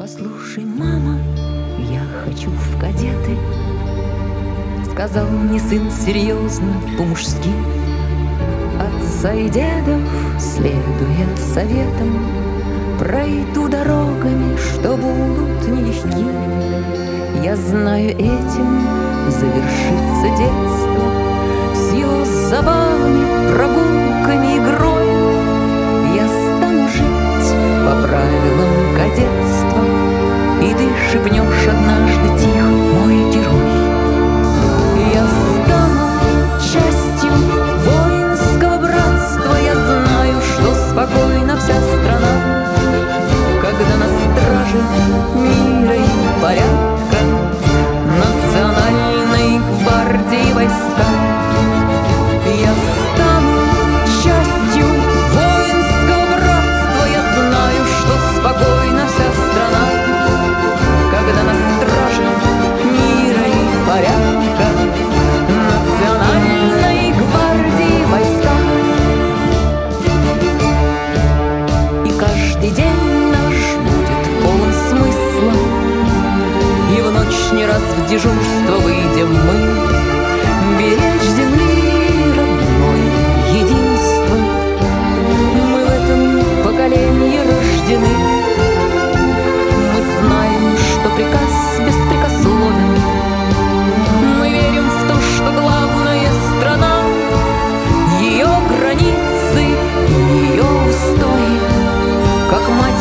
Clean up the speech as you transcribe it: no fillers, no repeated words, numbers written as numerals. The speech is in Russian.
Послушай, мама, я хочу в кадеты, сказал мне сын серьезно, по-мужски. Отца и дедов, следуя советам, пройду дорогами, что будут нелегки. Я знаю, этим завершится детство, с его забавами, прогулками, игрой. Я стану жить по правилам кадетства, и ты шепнешь однажды тихо: мой герой. Я стану частью воинского братства. Я знаю, что спокойна вся страна, когда на страже мира и порядка Национальной гвардии войска. Я стану частью воинского братства. Я знаю, что спокойна вся страна, когда на страже мира и порядка Национальной гвардии войска. И каждый день наш будет полон смысла, и в ночь не раз в дежурство выйдем мы, беречь земли родной единство. Мы в этом поколении рождены. Мы знаем, что приказ беспрекословен. Мы верим в то, что главная страна, ее границы, ее устои, как мать